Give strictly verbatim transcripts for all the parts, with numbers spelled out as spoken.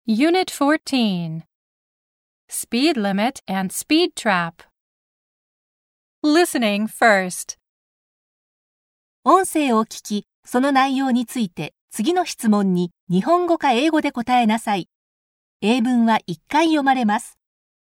Unit fourteen. Speed limit and speed trap. Listening first. 音声を聞き、その内容について次の質問に日本語か英語で答えなさい。英文はいっかい読まれます。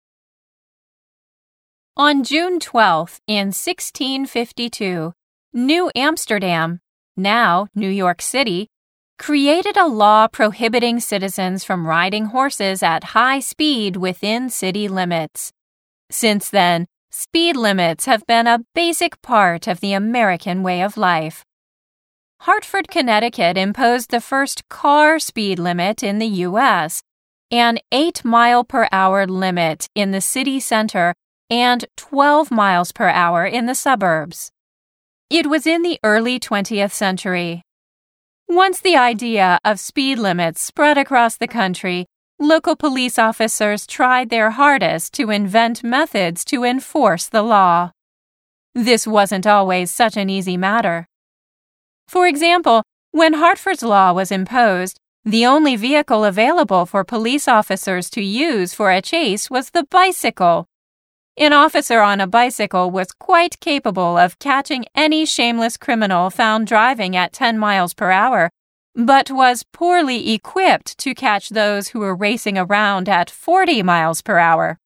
On June twelfth in sixteen fifty-two, New Amsterdam, now New York City, created a law prohibiting citizens from riding horses at high speed within city limits. Since then, speed limits have been a basic part of the American way of life. Hartford, Connecticut imposed the first car speed limit in the U S, an eight mile per hour limit in the city center and twelve miles per hour in the suburbs. It was in the early twentieth century. Once the idea of speed limits spread across the country, local police officers tried their hardest to invent methods to enforce the law. This wasn't always such an easy matter. For example, when Hartford's law was imposed, the only vehicle available for police officers to use for a chase was the bicycle. An officer on a bicycle was quite capable of catching any shameless criminal found driving at ten miles per hour, but was poorly equipped to catch those who were racing around at forty miles per hour.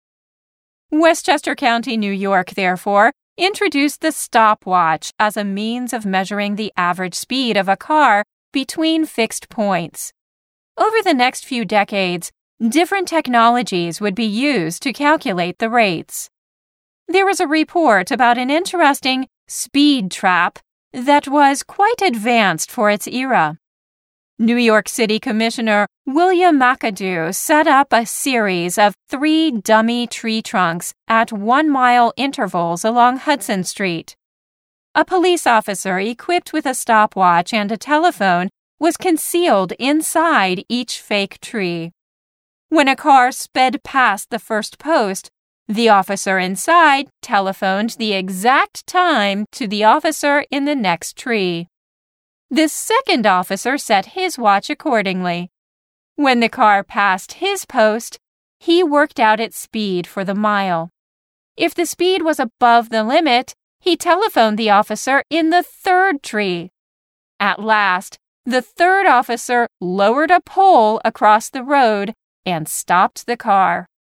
Westchester County, New York, therefore, introduced the stopwatch as a means of measuring the average speed of a car between fixed points. Over the next few decades, different technologies would be used to calculate the rates. There was a report about an interesting speed trap that was quite advanced for its era. New York City Commissioner William McAdoo set up a series of three dummy tree trunks at one-mile intervals along Hudson Street. A police officer equipped with a stopwatch and a telephone was concealed inside each fake tree. When a car sped past the first post, the officer inside telephoned the exact time to the officer in the next tree. The second officer set his watch accordingly. When the car passed his post, he worked out its speed for the mile. If the speed was above the limit, he telephoned the officer in the third tree. At last, the third officer lowered a pole across the road and stopped the car.